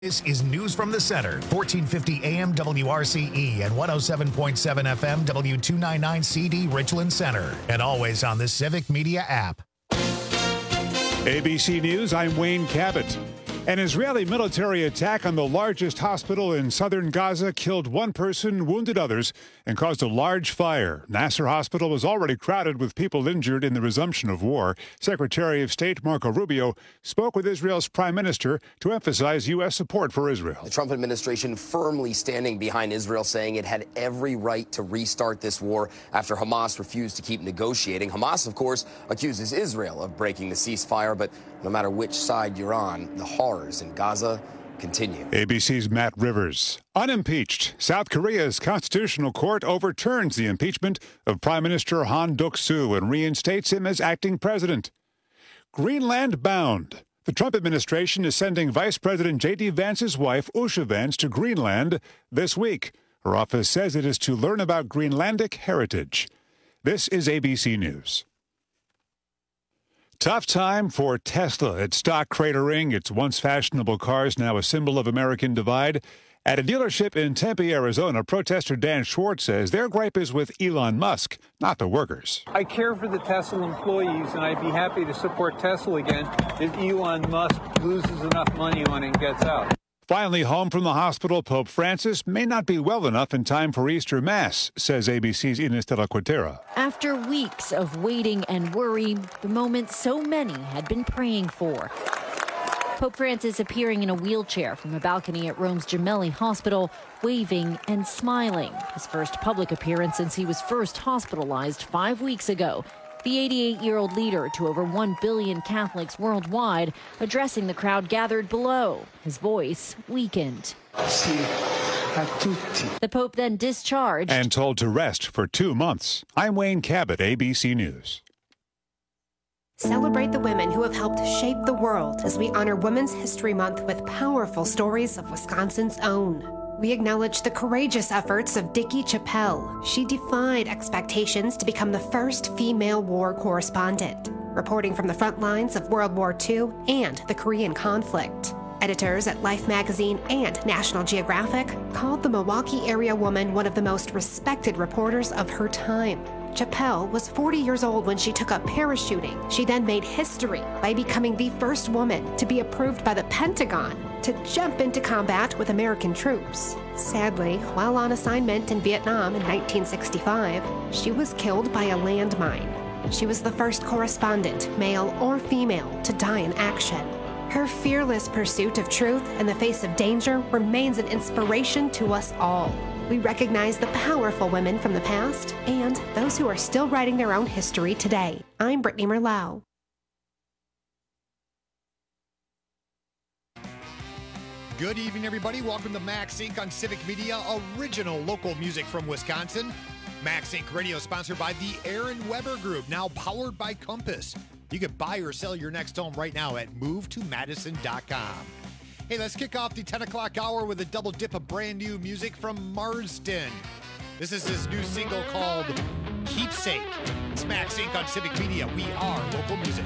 This is News from the Center, 1450 AM WRCE and 107.7 FM W299 CD Richland Center, and always on the Civic Media app. ABC News, I'm Wayne Cabot. An Israeli military attack on the largest hospital in southern Gaza killed one person, wounded others, and caused a large fire. Nasser Hospital was already crowded with people injured in the resumption of war. Secretary of State Marco Rubio spoke with Israel's prime minister to emphasize U.S. support for Israel. The Trump administration firmly standing behind Israel, saying it had every right to restart this war after Hamas refused to keep negotiating. Hamas, of course, accuses Israel of breaking the ceasefire, but no matter which side you're on, the horrors in Gaza continue. ABC's Matt Rivers. Unimpeached, South Korea's constitutional court overturns the impeachment of Prime Minister Han Duck-soo and reinstates him as acting president. Greenland bound. The Trump administration is sending Vice President J.D. Vance's wife, Usha Vance, to Greenland this week. Her office says it is to learn about Greenlandic heritage. This is ABC News. Tough time for Tesla. Its stock cratering, its once fashionable cars now a symbol of American divide. At a dealership in Tempe, Arizona, protester Dan Schwartz says their gripe is with Elon Musk, not the workers. I care for the Tesla employees, and I'd be happy to support Tesla again if Elon Musk loses enough money on it and gets out. Finally home from the hospital, Pope Francis may not be well enough in time for Easter Mass, says ABC's Ines de la Cuetera. After weeks of waiting and worry, the moment so many had been praying for. Pope Francis appearing in a wheelchair from a balcony at Rome's Gemelli Hospital, waving and smiling. His first public appearance since he was first hospitalized 5 weeks ago. The 88-year-old leader to over 1 billion Catholics worldwide, addressing the crowd gathered below, his voice weakened. The Pope then discharged and told to rest for 2 months. I'm Wayne Cabot, ABC News. Celebrate the women who have helped shape the world as we honor Women's History Month with powerful stories of Wisconsin's own. We acknowledge the courageous efforts of Dickie Chappelle. She defied expectations to become the first female war correspondent, reporting from the front lines of World War II and the Korean conflict. Editors at Life magazine and National Geographic called the Milwaukee area woman one of the most respected reporters of her time. Chappelle was 40 years old when she took up parachuting. She then made history by becoming the first woman to be approved by the Pentagon to jump into combat with American troops. Sadly, while on assignment in Vietnam in 1965, she was killed by a landmine. She was the first correspondent, male or female, to die in action. Her fearless pursuit of truth in the face of danger remains an inspiration to us all. We recognize the powerful women from the past and those who are still writing their own history today. I'm Brittany Merlau. Good evening, everybody. Welcome to Max Inc. on Civic Media, original local music from Wisconsin. Max Inc. Radio sponsored by the Aaron Weber Group, now powered by Compass. You can buy or sell your next home right now at movetomadison.com. Hey, let's kick off the 10 o'clock hour with a double dip of brand new music from Marsden. This is his new single called Keepsake. It's Max Inc. on Civic Media. We are local music.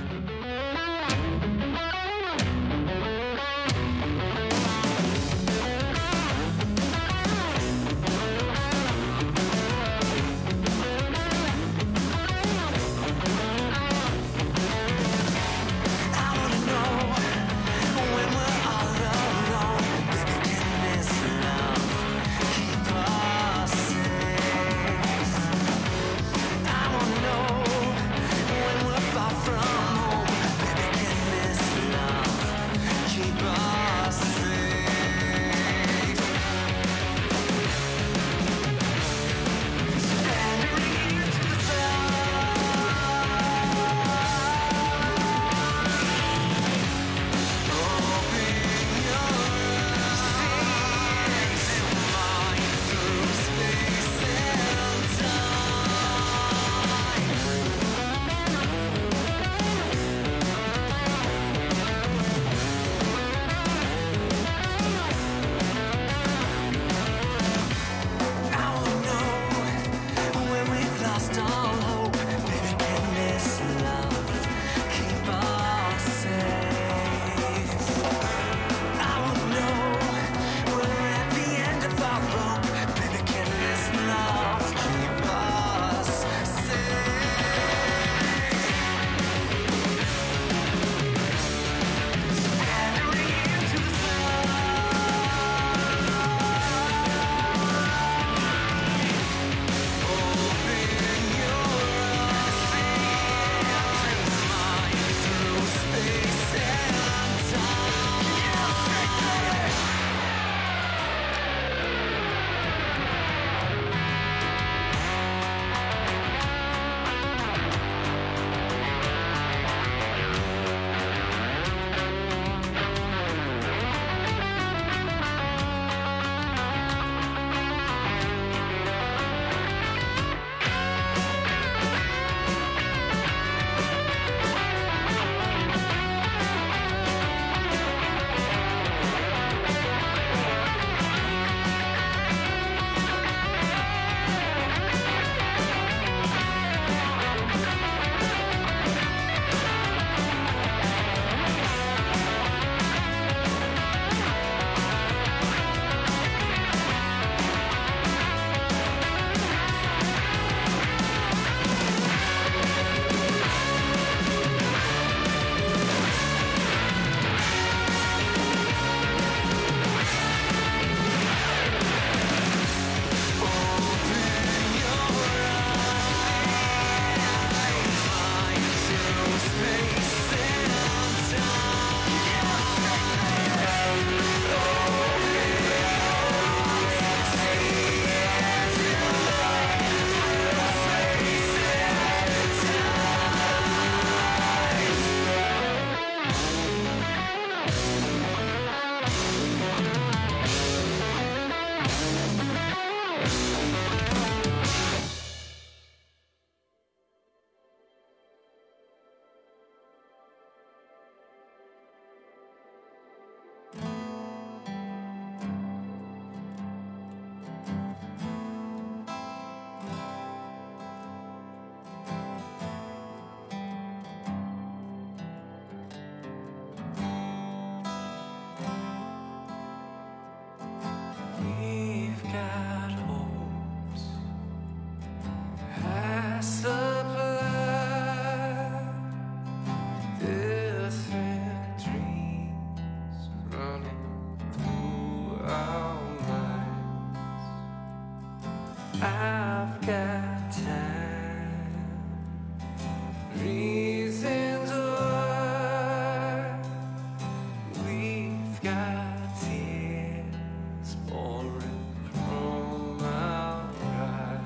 From I've got time, reasons why we've got tears pouring from our eyes.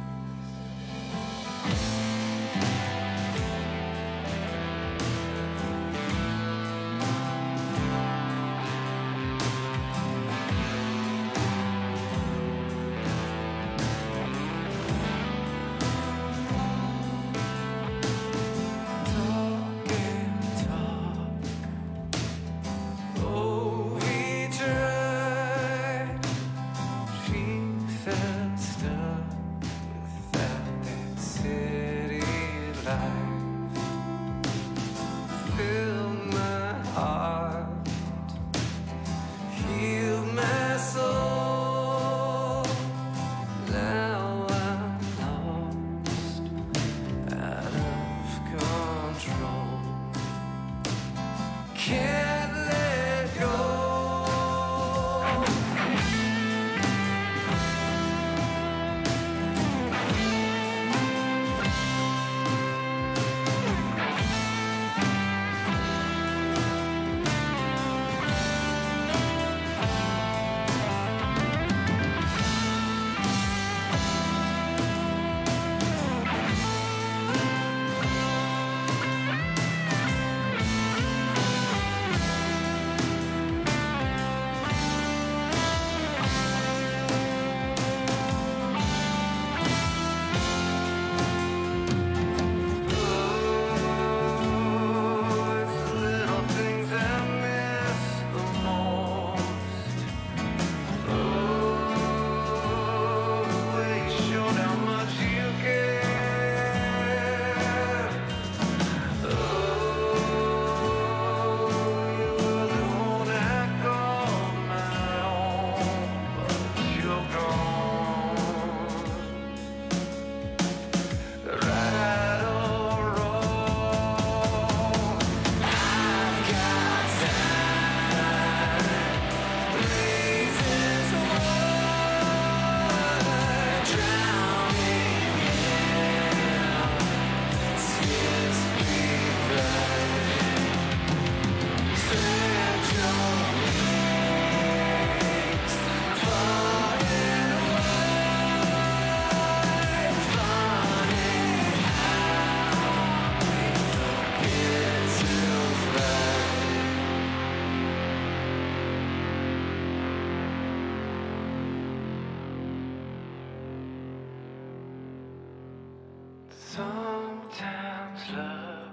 Sometimes love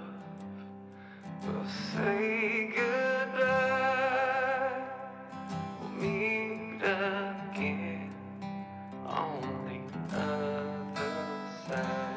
will say goodbye. We'll meet again on the other side.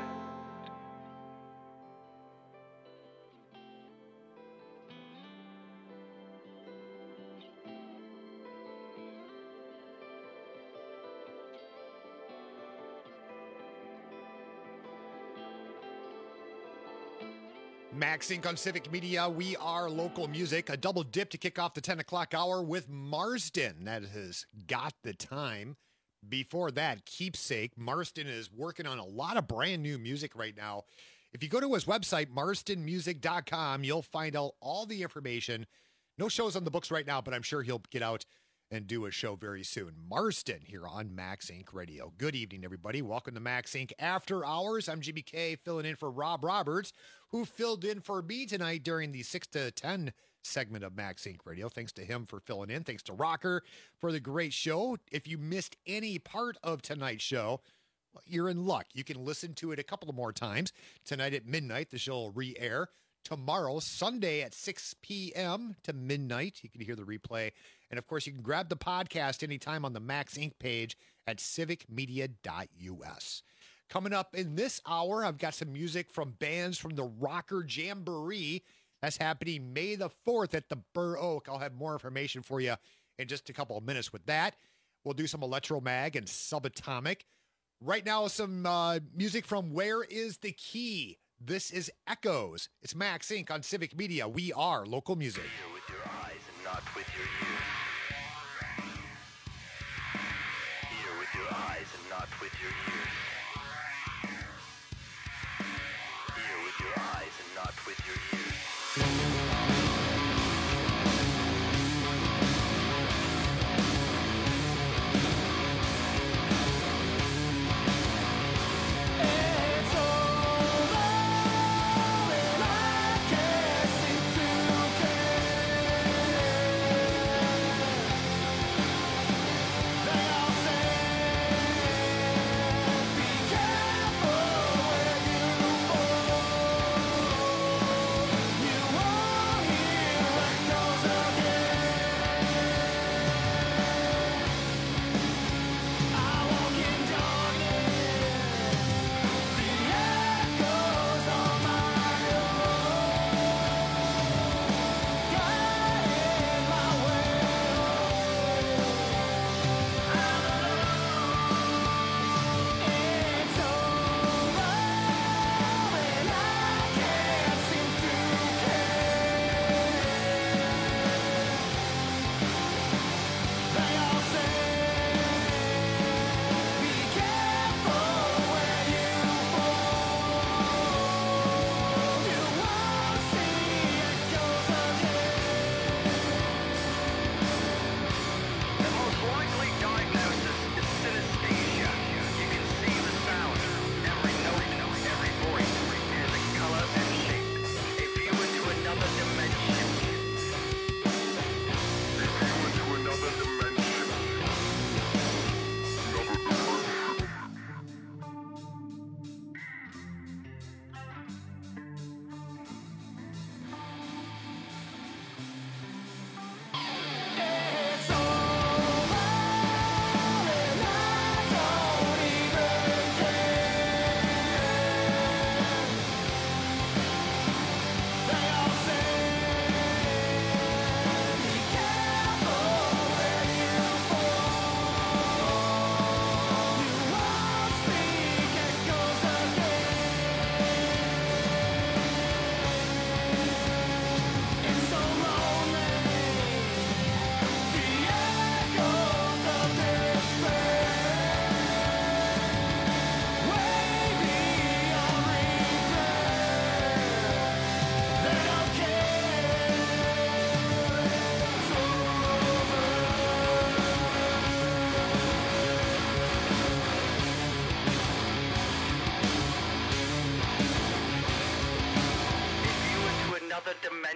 Max Inc. on Civic Media. We are local music. A double dip to kick off the 10 o'clock hour with Marsden. That has got the time. Before that, Keepsake. Marsden is working on a lot of brand new music right now. If you go to his website, marsdenmusic.com, you'll find out all the information. No shows on the books right now, but I'm sure he'll get out and do a show very soon. Marsden here on Max Inc. Radio. Good evening, everybody. Welcome to Max Inc. After Hours. I'm Jimmy K, filling in for Rob Roberts, who filled in for me tonight during the 6 to 10 segment of Max Inc. Radio. Thanks to him for filling in. Thanks to Rocker for the great show. If you missed any part of tonight's show, well, you're in luck. You can listen to it a couple of more times. Tonight at midnight, the show will re-air. Tomorrow, Sunday at 6 p.m. to midnight, you can hear the replay. And, of course, you can grab the podcast anytime on the Max Inc. page at civicmedia.us. Coming up in this hour, I've got some music from bands from the Rocker Jamboree. That's happening May the 4th at the Burr Oak. I'll have more information for you in just a couple of minutes with that. We'll do some Electromag and Subatomic. Right now, some music from Where Is the Key? This is Echoes. It's Max Inc. on Civic Media. We are local music. Hear with your eyes and not with your ears. Hear with your eyes and not with your ears.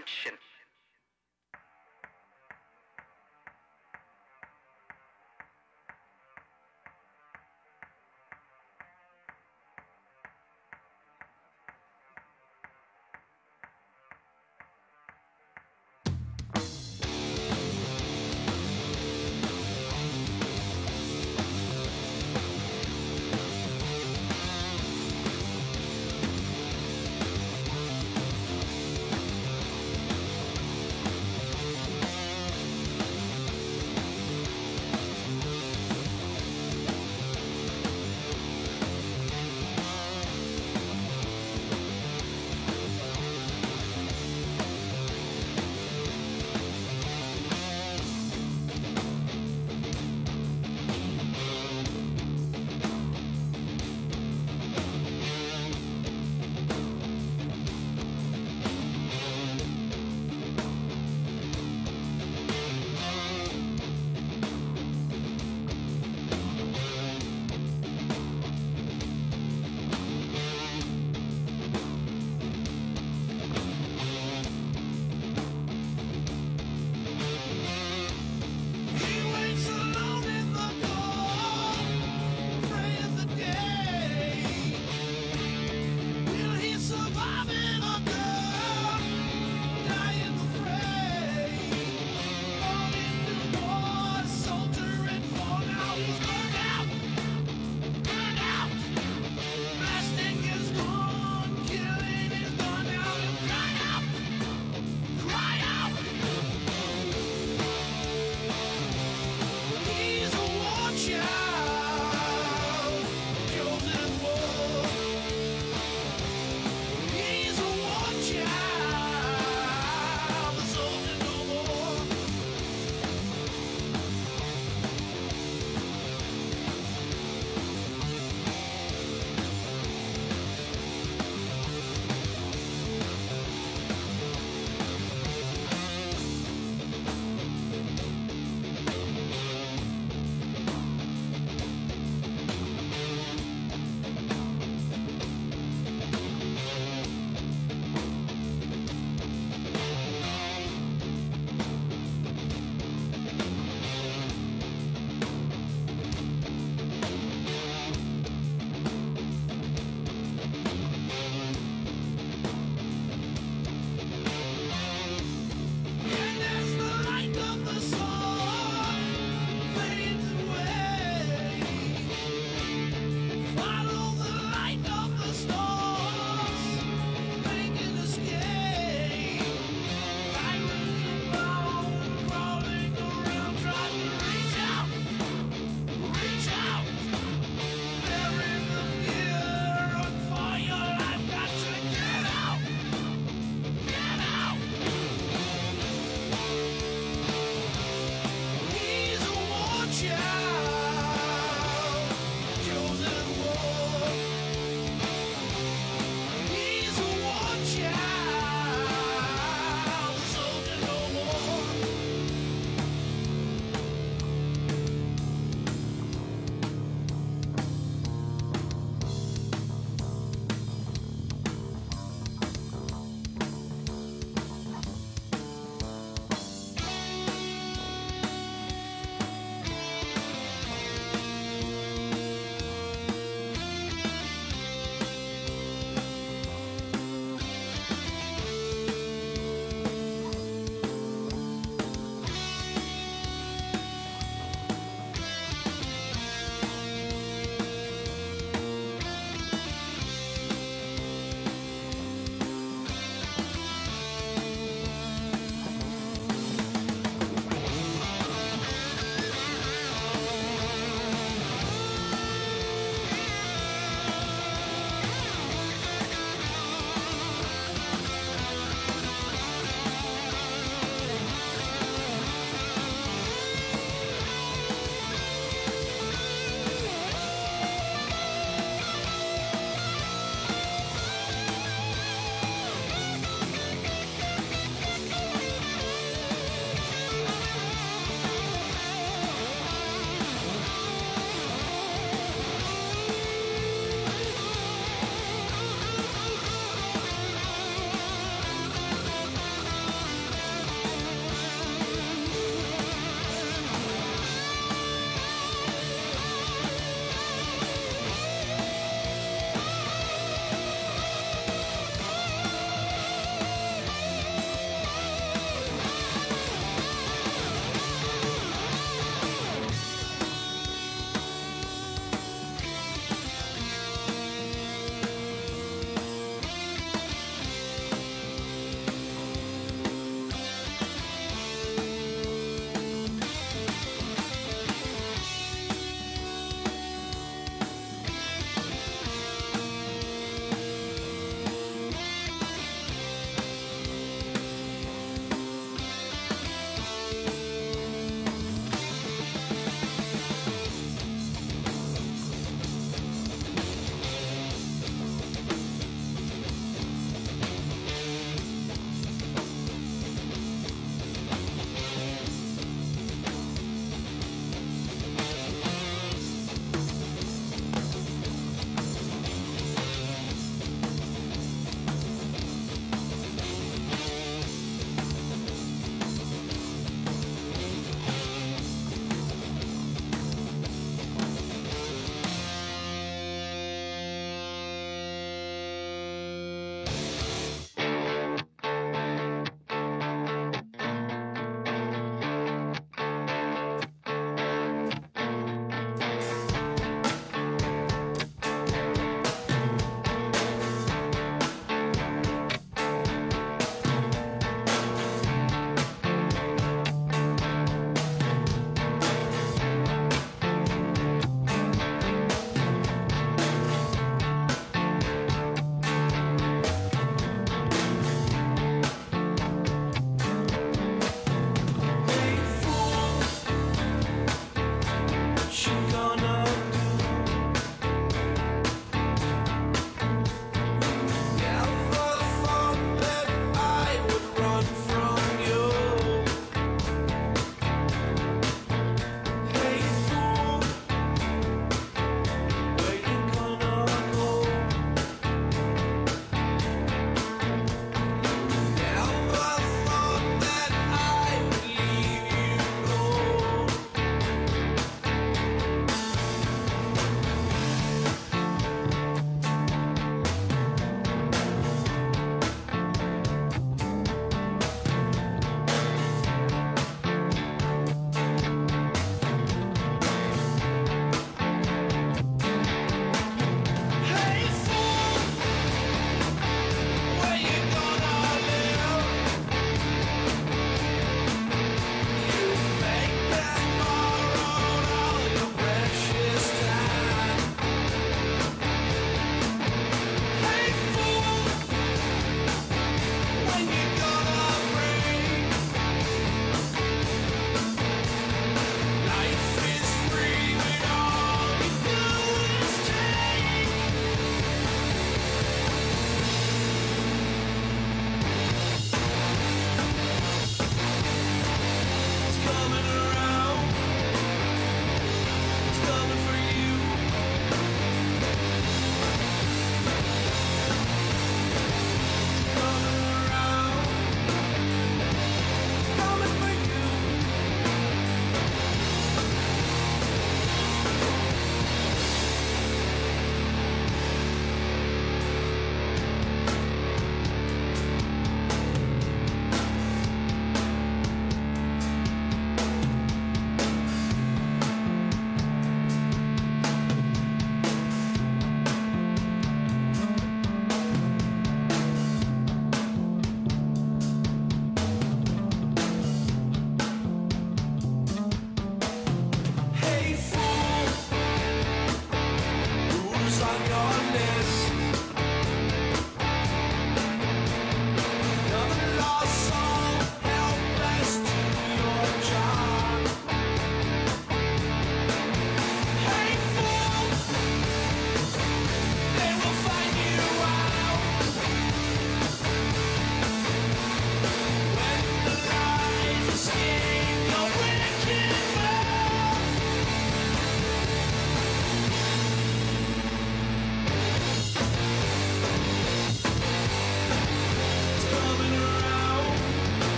attention.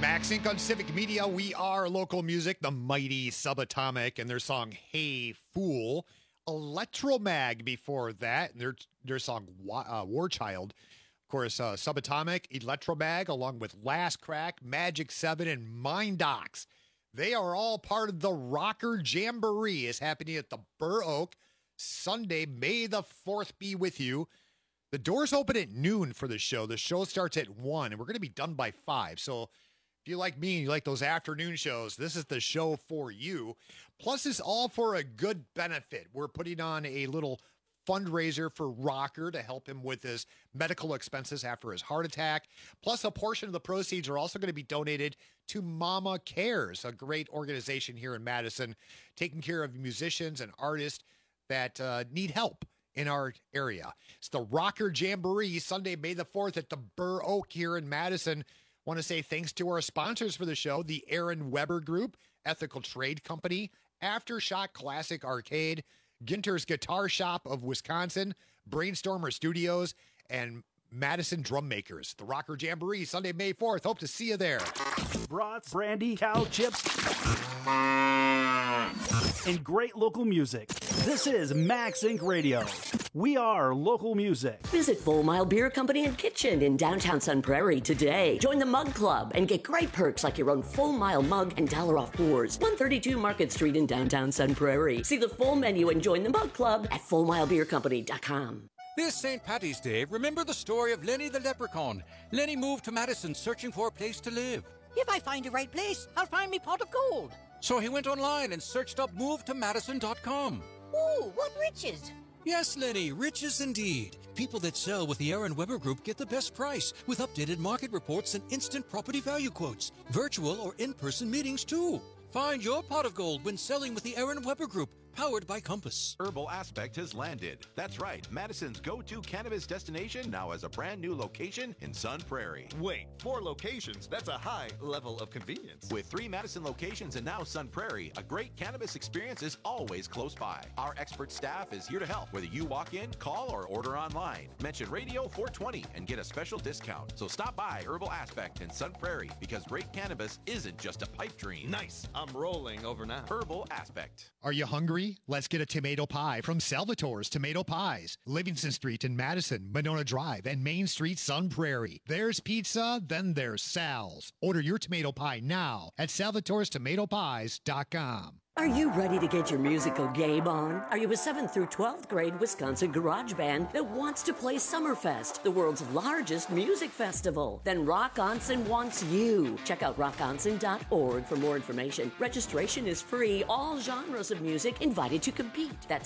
Max Inc. on Civic Media. We are local music, the mighty Subatomic, and their song Hey Fool. Electromag before that, and their song War Child. Of course, Subatomic, Electromag, along with Last Crack, Magic 7, and Mindox. They are all part of the Rocker Jamboree. It's happening at the Burr Oak Sunday, May the 4th be with you. The doors open at noon for the show. The show starts at 1, and we're going to be done by 5. So if you like me and you like those afternoon shows, this is the show for you. Plus, it's all for a good benefit. We're putting on a little fundraiser for Rocker to help him with his medical expenses after his heart attack. Plus, a portion of the proceeds are also going to be donated to Mama Cares, a great organization here in Madison, taking care of musicians and artists that need help in our area. It's the Rocker Jamboree, Sunday, May the 4th at the Burr Oak here in Madison. Want to say thanks to our sponsors for the show, the Aaron Weber Group, Ethical Trade Company, Aftershock Classic Arcade, Ginter's Guitar Shop of Wisconsin, Brainstormer Studios, and Madison Drum Makers. The Rocker Jamboree, Sunday, May 4th. Hope to see you there. Brats, brandy, cow chips, and great local music. This is Max Inc. Radio. We are local music. Visit Full Mile Beer Company and Kitchen in downtown Sun Prairie today. Join the Mug Club and get great perks like your own Full Mile mug and $1 off pours. 132 Market Street in downtown Sun Prairie. See the full menu and join the Mug Club at FullMileBeerCompany.com. This St. Patty's Day, remember the story of Lenny the Leprechaun. Lenny moved to Madison searching for a place to live. If I find the right place, I'll find me pot of gold. So he went online and searched up movetomadison.com. Ooh, what riches! Yes, Lenny, riches indeed. People that sell with the Aaron Weber Group get the best price with updated market reports and instant property value quotes. Virtual or in-person meetings, too. Find your pot of gold when selling with the Aaron Weber Group. Powered by Compass. Herbal Aspect has landed. That's right. Madison's go-to cannabis destination now has a brand new location in Sun Prairie. Wait, 4 locations? That's a high level of convenience. With 3 Madison locations and now Sun Prairie, a great cannabis experience is always close by. Our expert staff is here to help, whether you walk in, call, or order online. Mention Radio 420 and get a special discount. So stop by Herbal Aspect in Sun Prairie because great cannabis isn't just a pipe dream. Nice. I'm rolling over now. Herbal Aspect. Are you hungry? Let's get a tomato pie from Salvatore's Tomato Pies. Livingston Street in Madison, Monona Drive, and Main Street, Sun Prairie. There's pizza, then there's Sal's. Order your tomato pie now at salvatorestomatopies.com. Are you ready to get your musical game on? Are you a 7th through 12th grade Wisconsin garage band that wants to play Summerfest, the world's largest music festival? Then Rock Onsen wants you. Check out rockonsen.org for more information. Registration is free. All genres of music invited to compete. That's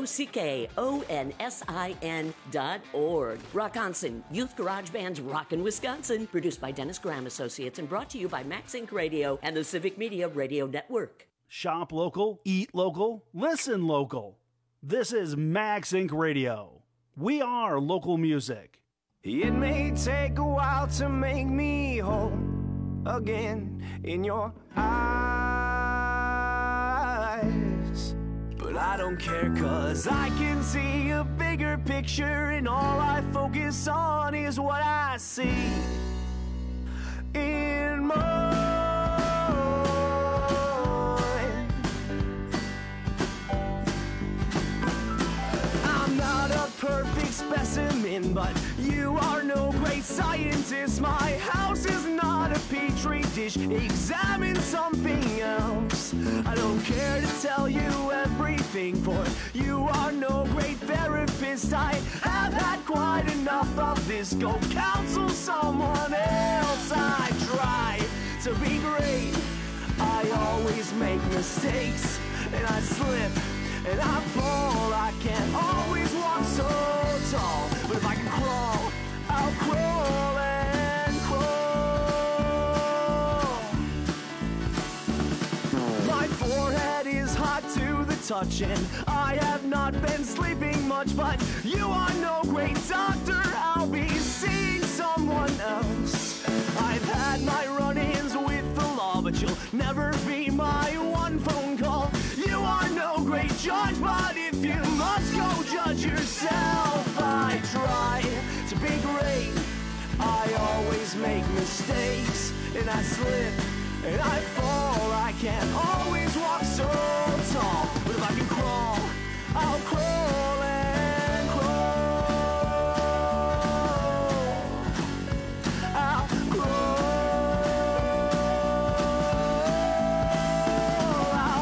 ROCKONSIN.org. Rock Onsen, Youth Garage Band's Rockin' Wisconsin. Produced by Dennis Graham Associates and brought to you by Max Inc. Radio and the Civic Media Radio Network. Shop local, eat local, listen local. This is Max Inc. Radio. We are local music. It may take a while to make me whole again in your eyes, but I don't care 'cause I can see a bigger picture and all I focus on is what I see in my. Perfect specimen, but you are no great scientist. My house is not a petri dish. Examine something else. I don't care to tell you everything, for you are no great therapist. I have had quite enough of this. Go counsel someone else. I try to be great. I always make mistakes, and I slip and I fall. I can't always walk so tall, but if I can crawl, I'll crawl and crawl. My forehead is hot to the touch, and I have not been sleeping much, but you are no great doctor. I'll be seeing someone else. I've had my run-ins with the law, but you'll never be my one phone call. You are no great judge, but if you must go judge yourself, I try to be great. I always make mistakes, and I slip and I fall. I can't always walk so tall, but if I can crawl, I'll crawl and crawl. I'll crawl. I'll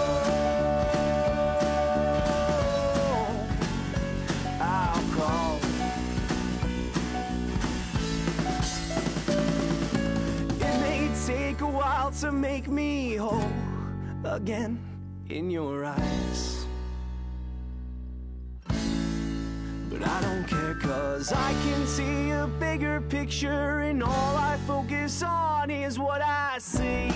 crawl. I'll crawl. It may take a while to make me whole again in your eyes, but I don't care, 'cause I can see a bigger picture, and all I focus on is what I see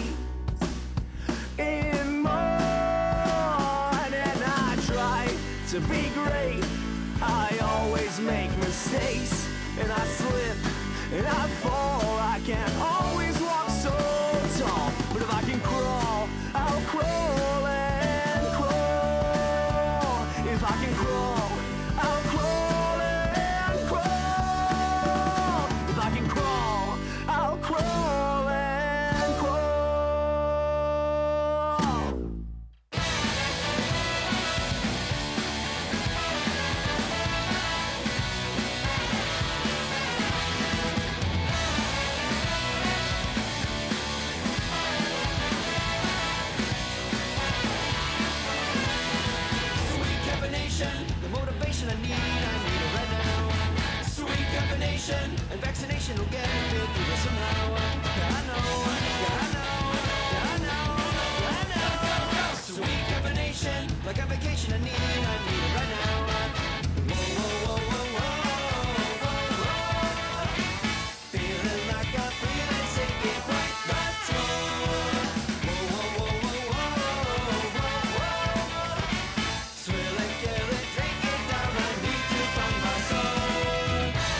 in mine. And I try to be great, I always make mistakes, and I slip and I fall. I can't always walk so tall, but if I can crawl, I'll crawl and crawl. If I can crawl, I'll crawl and crawl. If I can crawl, I'll crawl and crawl. Sweet combination, the motivation I need it right now. Sweet combination, and vaccination will get me through this somehow. Yeah, I know, yeah, I know, yeah, I know, yeah, I know. Sweet combination, like a vacation I need it right now. Whoa, whoa, whoa, whoa, whoa, whoa. Feeling like I'm breathing, taking quite the tour. Whoa, whoa, whoa, whoa, whoa, whoa, whoa. Swill and kill it, drink it down, I need to find my soul.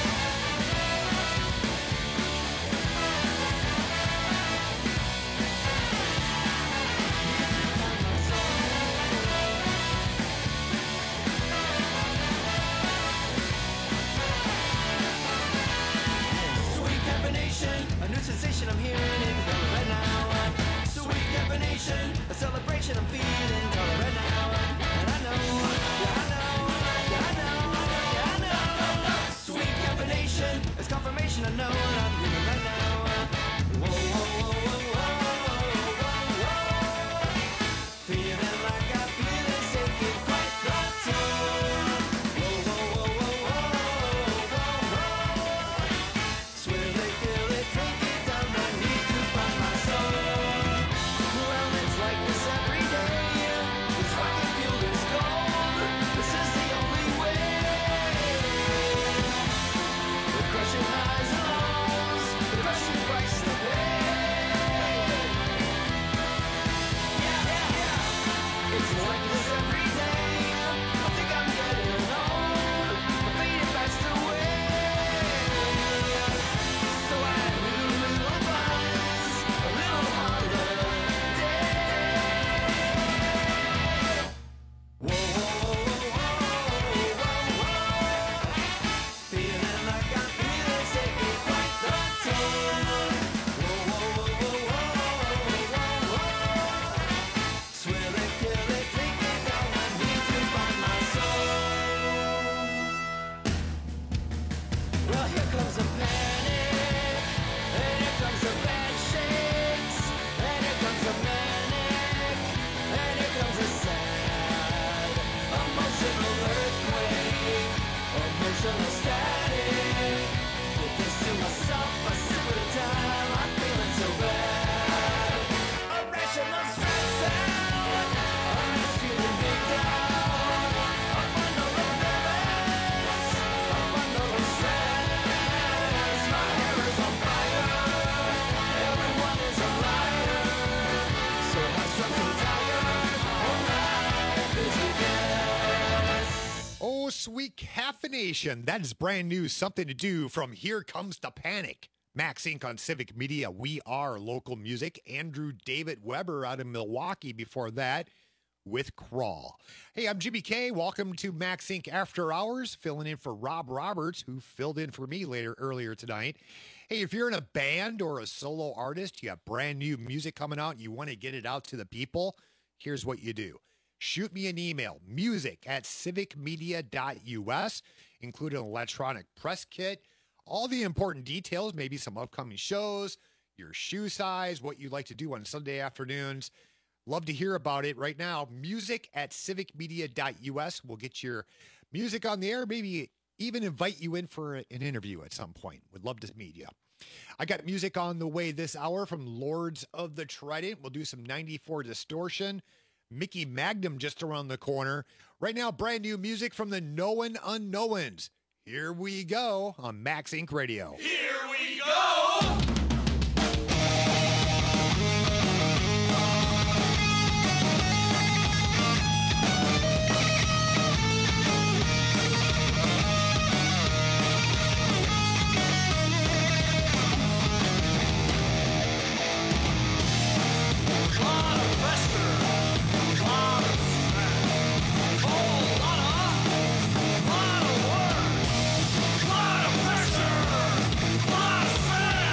Sweet combination, a new sensation I'm hearing in color right now. Sweet combination, a celebration I'm feeling color right now. And I know, yeah, I know, yeah, I know, yeah, I know. Sweet combination, it's confirmation I know what I'm feeling right now. Whoa, whoa, whoa, whoa, whoa, whoa, whoa. Feeling like I'm feeling taking quite the tour. Whoa, whoa, whoa, whoa, whoa, whoa, whoa. Swill it, kill it, drink it down, I need to find my soul. Well, it's like this every day. This rocket fuel is gold. This is the only way. The crushing highs and lows, the crushing price to pay. Yeah, yeah, yeah. It's like this every day. I think I'm getting old. I'm fading fast away. So I need a little buzz, a little holiday. Whoa, whoa, whoa, whoa, whoa, whoa. Feeling like I'm feeling, taking quite the tour. Whoa, whoa, whoa, whoa, whoa, whoa. Swill it, kill it, drink it down, I need to find my soul. Well, here comes a panic, and here comes a bad shakes, and here comes a manic, and here comes a sad, emotional earthquake, emotional static. Get this to myself, I sip at a time, I'm feeling so bad. Irrational stress out, I'm just feeling big down. Up under the nervous, up under the stress. My hair is on fire, everyone is a liar. So hot, struck, so tired, all night is a guess. Oh, sweet caffeination. That is brand new. Something to do from Here Comes the Panic. Max Inc. on Civic Media. We are local music. Andrew David Weber out of Milwaukee before that with Crawl. Hey, I'm Jimmy K. Welcome to Max Inc. After Hours, filling in for Rob Roberts, who filled in for me earlier tonight. Hey, if you're in a band or a solo artist, you have brand new music coming out, and you want to get it out to the people, here's what you do. Shoot me an email, music@civicmedia.us. Include an electronic press kit, all the important details, maybe some upcoming shows, your shoe size, what you'd like to do on Sunday afternoons. Love to hear about it right now. Music@civicmedia.us. We'll get your music on the air, maybe even invite you in for an interview at some point. Would love to meet you. I got music on the way this hour from Lords of the Trident. We'll do some 94 Distortion. Mickey Magnum just around the corner. Right now, brand new music from the Known Unknowns. Here we go on Max Inc. Radio. Here we go! Lot of pressure, lot of stress.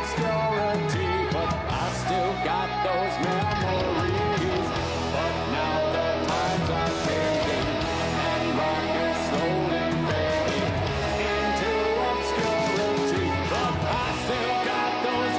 obscurity, but I still got those memories. But now the times are changing, and rock is slowly fading into obscurity, but I still got those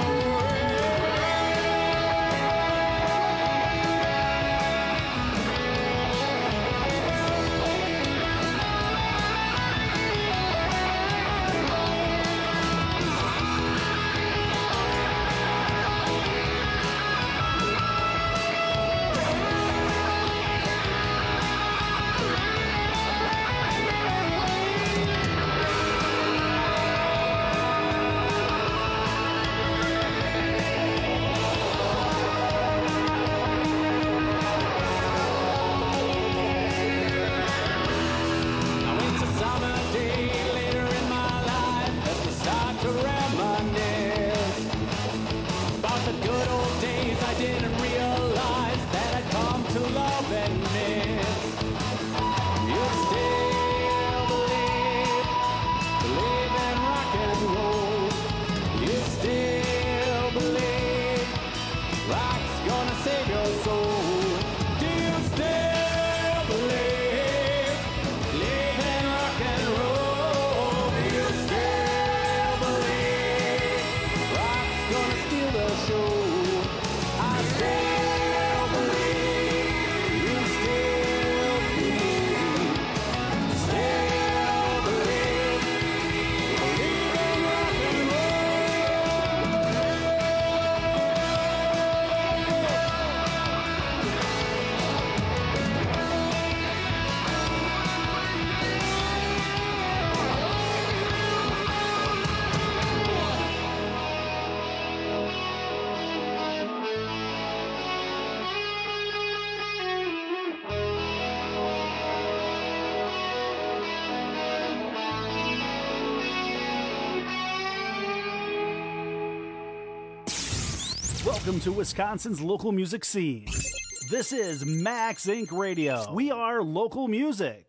Welcome to Wisconsin's local music scene. This is Max Inc. Radio. We are local music.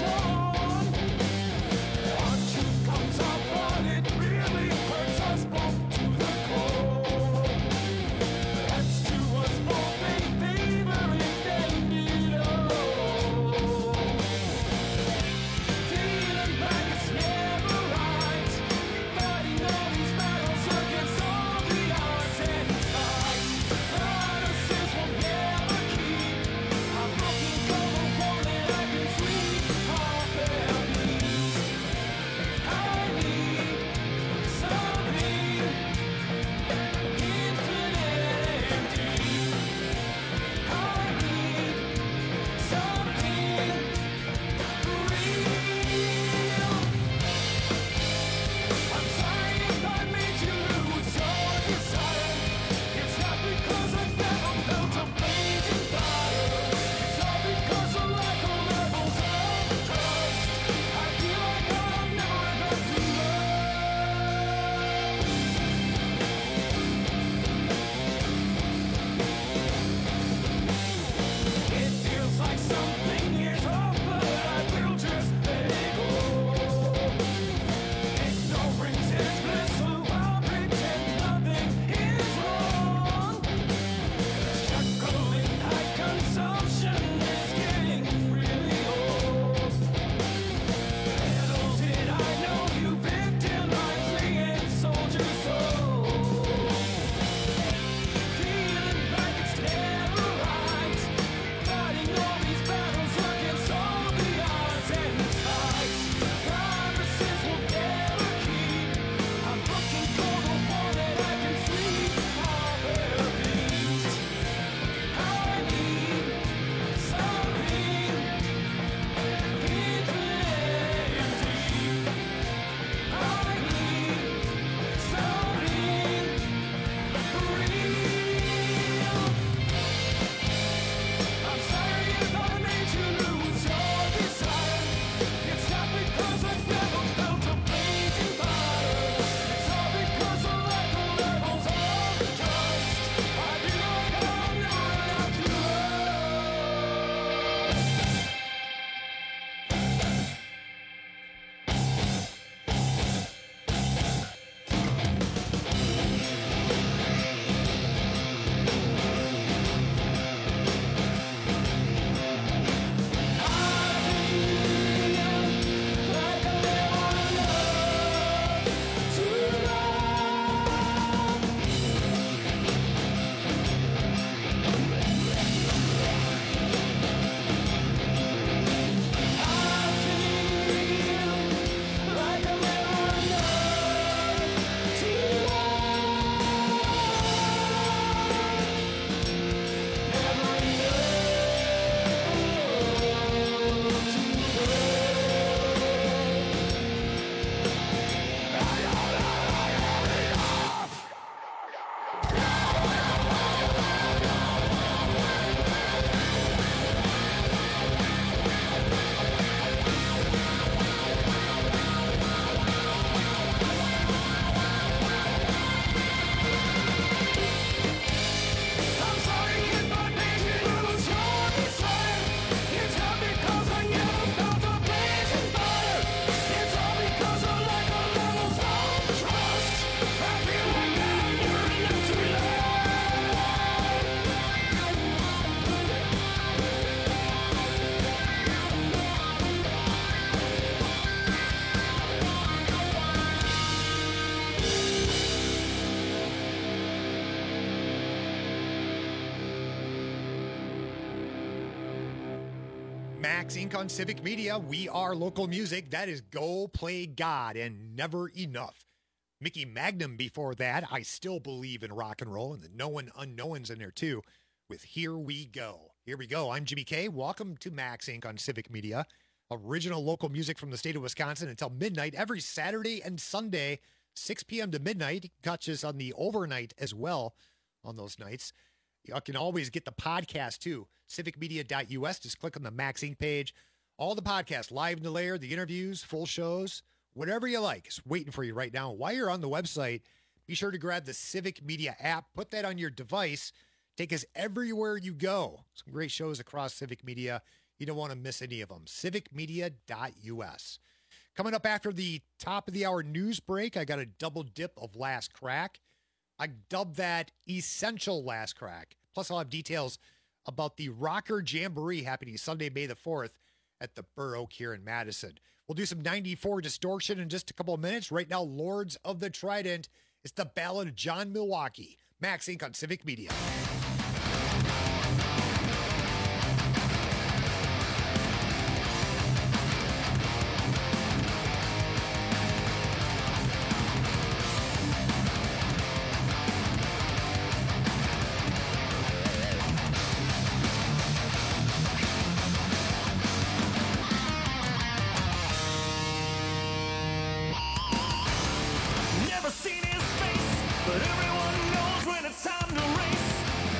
Comes up, but it really hurts us both. Max Inc. on Civic Media. We are local music. That is Go Play God and Never Enough. Mickey Magnum before that. I Still Believe in Rock and Roll. And the Known Unknowns in there too with Here We Go. Here we go. I'm Jimmy K. Welcome to Max Inc. on Civic Media. Original local music from the state of Wisconsin until midnight every Saturday and Sunday, 6 p.m. to midnight. You can catch us on the overnight as well on those nights. You can always get the podcast too. civicmedia.us. Just click on the Max Inc. page. All the podcasts, Live in the Lair, the interviews, full shows, whatever you like is waiting for you right now. While you're on the website, be sure to grab the Civic Media app. Put that on your device. Take us everywhere you go. Some great shows across Civic Media. You don't want to miss any of them. civicmedia.us. Coming up after the top of the hour news break, I got a double dip of Last Crack. I dubbed that Essential Last Crack. Plus, I'll have details about the Rocker Jamboree happening Sunday, May the 4th at the Burr Oak here in Madison. We'll do some 94 distortion in just a couple of minutes. Right now, Lords of the Trident. It's the Ballad of John Milwaukee. Max Inc. on Civic Media. Never seen his face, but everyone knows when it's time to race.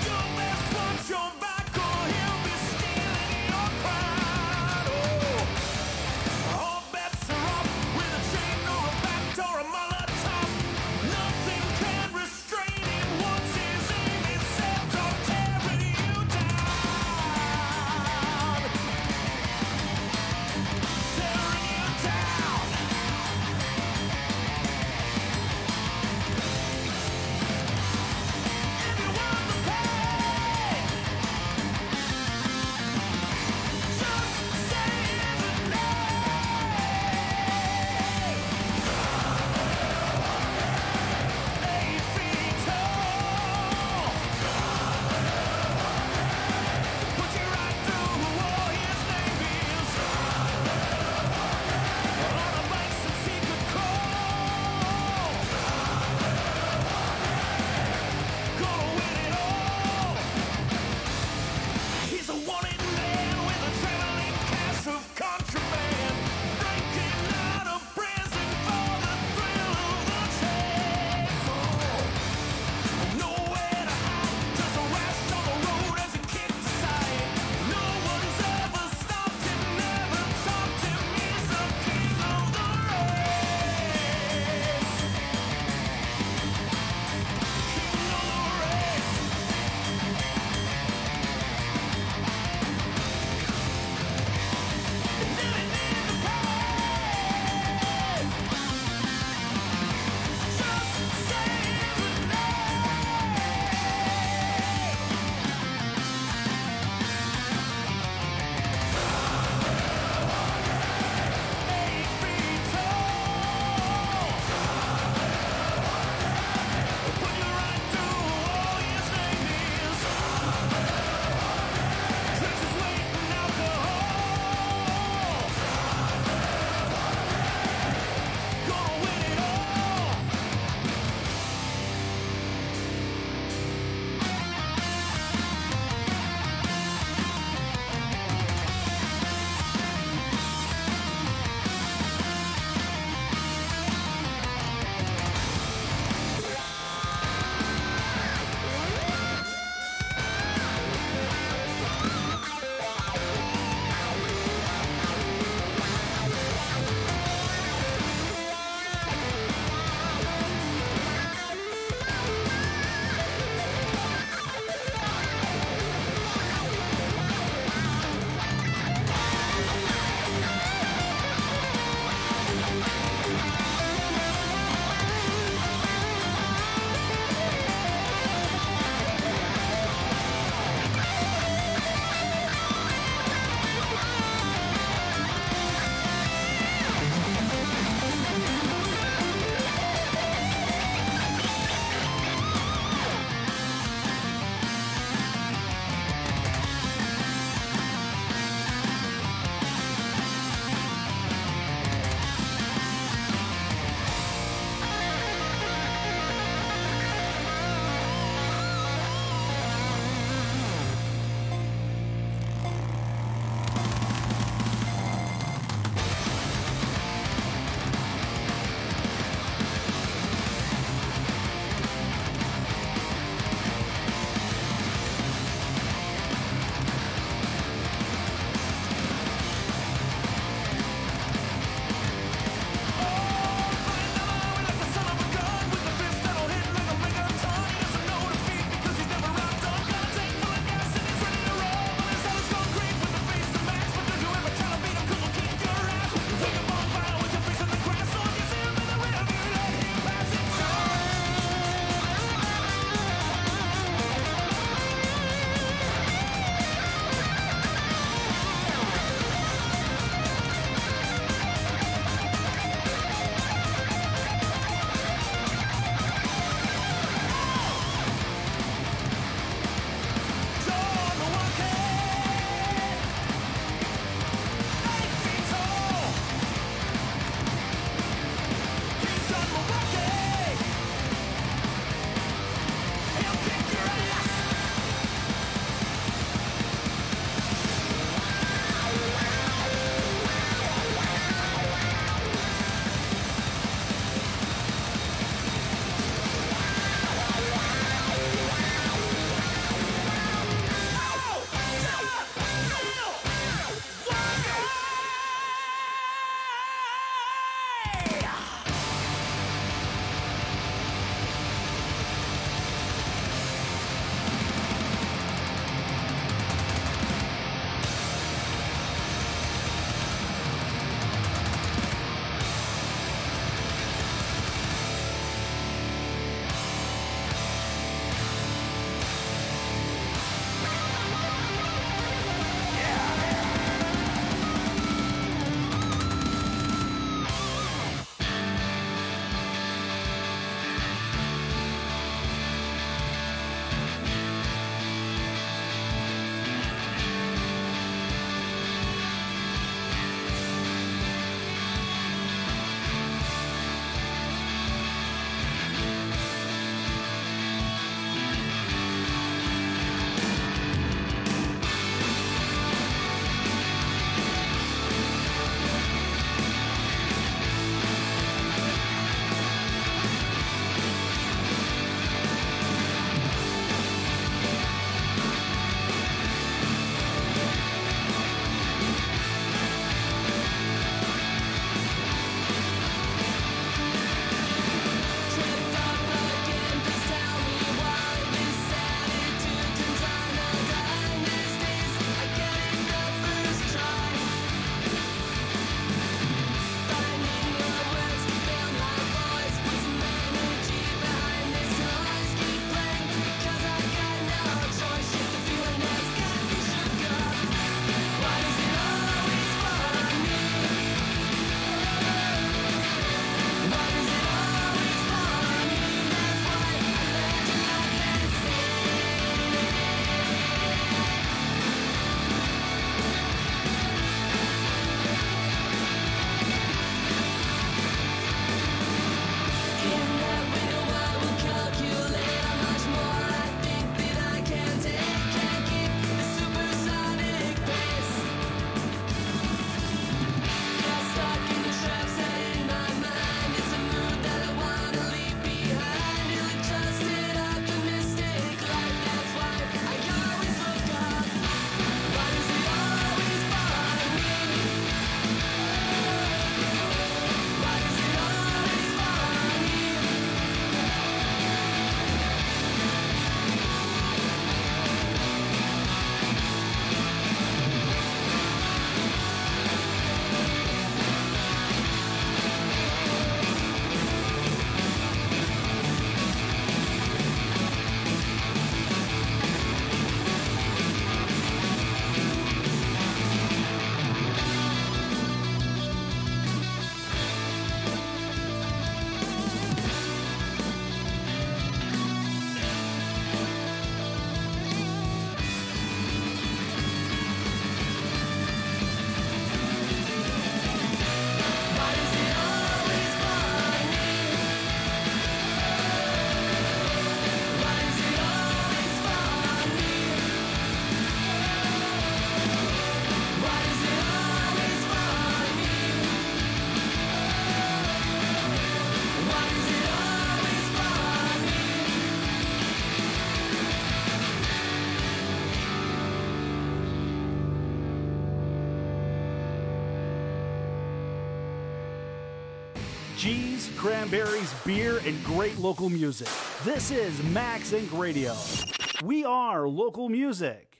cheese, cranberries, beer, and great local music. This is Max Inc. Radio. We are local music.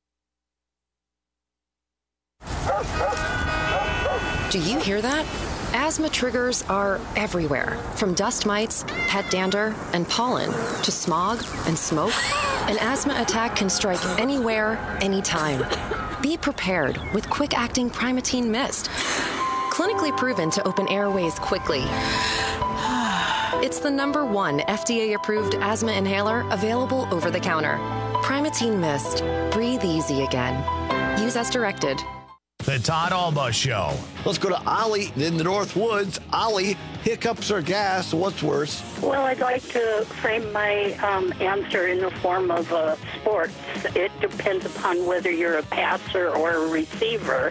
Do you hear that? Asthma triggers are everywhere, from dust mites, pet dander, and pollen, to smog and smoke. An asthma attack can strike anywhere, anytime. Be prepared with quick-acting Primatene Mist. Clinically proven to open airways quickly. It's the #1 FDA-approved asthma inhaler available over the counter. Primatene Mist. Breathe easy again. Use as directed. The Todd Alba Show. Let's go to Ollie in the North Woods. Ollie, hiccups or gas? What's worse? Well, I'd like to frame my answer in the form of sports. It depends upon whether you're a passer or a receiver.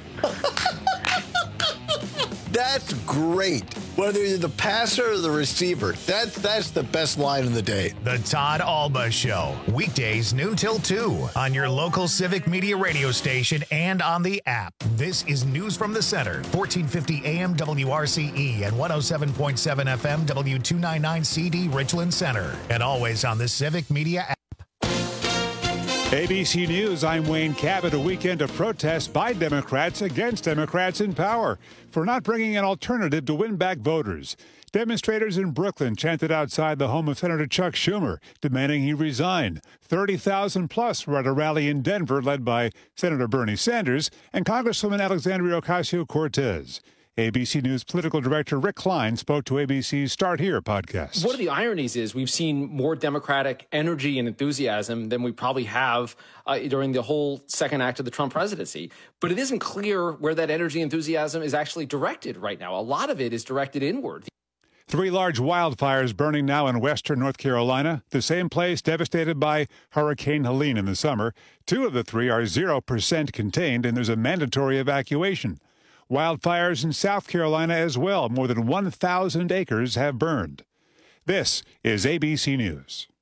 That's great. Whether you're the passer or the receiver, that's the best line of the day. The Todd Alba Show. Weekdays noon till 2 on your local Civic Media radio station and on the app. This is News from the Center, 1450 AM WRCE and 107.7 FM W299 CD Richland Center. And always on the Civic Media app. ABC News, I'm Wayne Cabot. A weekend of protests by Democrats against Democrats in power for not bringing an alternative to win back voters. Demonstrators in Brooklyn chanted outside the home of Senator Chuck Schumer, demanding he resign. 30,000 plus were at a rally in Denver led by Senator Bernie Sanders and Congresswoman Alexandria Ocasio-Cortez. ABC News political director Rick Klein spoke to ABC's Start Here podcast. One of the ironies is we've seen more Democratic energy and enthusiasm than we probably have during the whole second act of the Trump presidency. But it isn't clear where that energy and enthusiasm is actually directed right now. A lot of it is directed inward. 3 large wildfires burning now in western North Carolina, the same place devastated by Hurricane Helene in the summer. 2 of the 3 are 0% contained, and there's a mandatory evacuation. Wildfires in South Carolina as well. More than 1,000 acres have burned. This is ABC News.